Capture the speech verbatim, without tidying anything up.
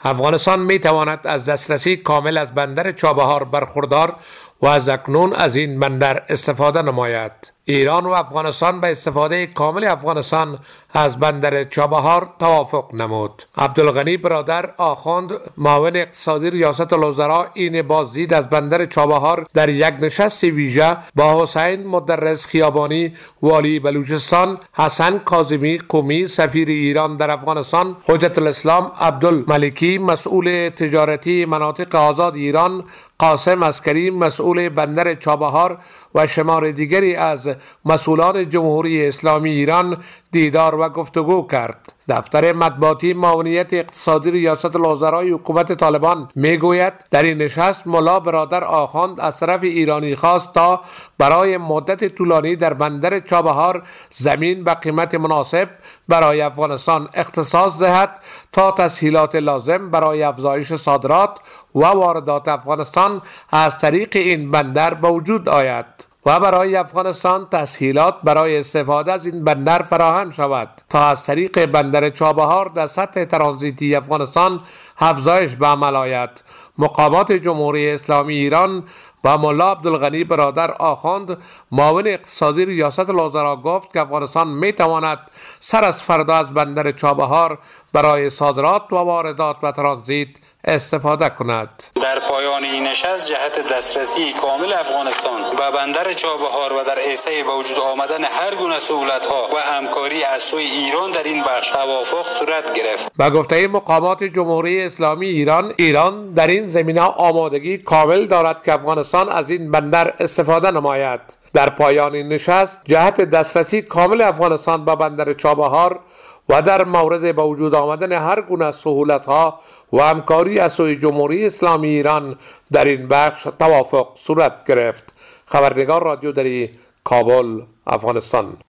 افغانستان می تواند از دسترسی کامل از بندر چابهار برخوردار و از اکنون از این بندر استفاده نماید. ایران و افغانستان به استفاده کامل افغانستان از بندر چابهار توافق نمود. عبدالغنی برادر آخوند، معاون اقتصادی ریاست الوزراء، این بازدید از بندر چابهار در یک نشست ویژه با حسین مدرس خیابانی والی بلوچستان، حسن کاظمی قمی سفیر ایران در افغانستان، حجت الاسلام عبدالملکی مسئول تجارتی مناطق آزاد ایران، قاسم عسکری مسئول بندر چابهار و شمار دیگری از مسئولان جمهوری اسلامی ایران دیدار و گفتگو کرد. دفتر مطبوعاتی معاونیت اقتصادی ریاست الوزراء حکومت طالبان میگوید در این نشست ملا برادر آخوند از طرف ایرانی خواست تا برای مدت طولانی در بندر چابهار زمین به قیمت مناسب برای افغانستان اختصاص دهد تا تسهیلات لازم برای افزایش صادرات و واردات افغانستان از طریق این بندر به وجود آید و برای افغانستان تسهیلات برای استفاده از این بندر فراهم شود تا از طریق بندر چابهار در سطح ترانزیتی افغانستان افزایش به عمل آید. مقامات جمهوری اسلامی ایران و ملا عبدالغنی برادر آخوند معاون اقتصادی ریاست الوزراء گفت که افغانستان می تواند سر از فردا از بندر چابهار برای صادرات و واردات و ترانزیت استفاده کند. در پایان این نشست جهت دسترسی کامل افغانستان به بندر چابهار و در عیسی به وجود آمدن هر گونه سهولت‌ها و همکاری از سوی ایران در این بخش توافق صورت گرفت. به گفته مقامات جمهوری اسلامی ایران، ایران در این زمینه آمادگی کامل دارد که افغانستان از این بندر استفاده نماید. در پایان این نشست جهت دسترسی کامل افغانستان به بندر چابهار و در مورد به وجود آمدن هر گونه سهولت‌ها و همکاری از سوی جمهوری اسلامی ایران در این بخش توافق صورت گرفت. خبرنگار رادیو دری، کابل، افغانستان.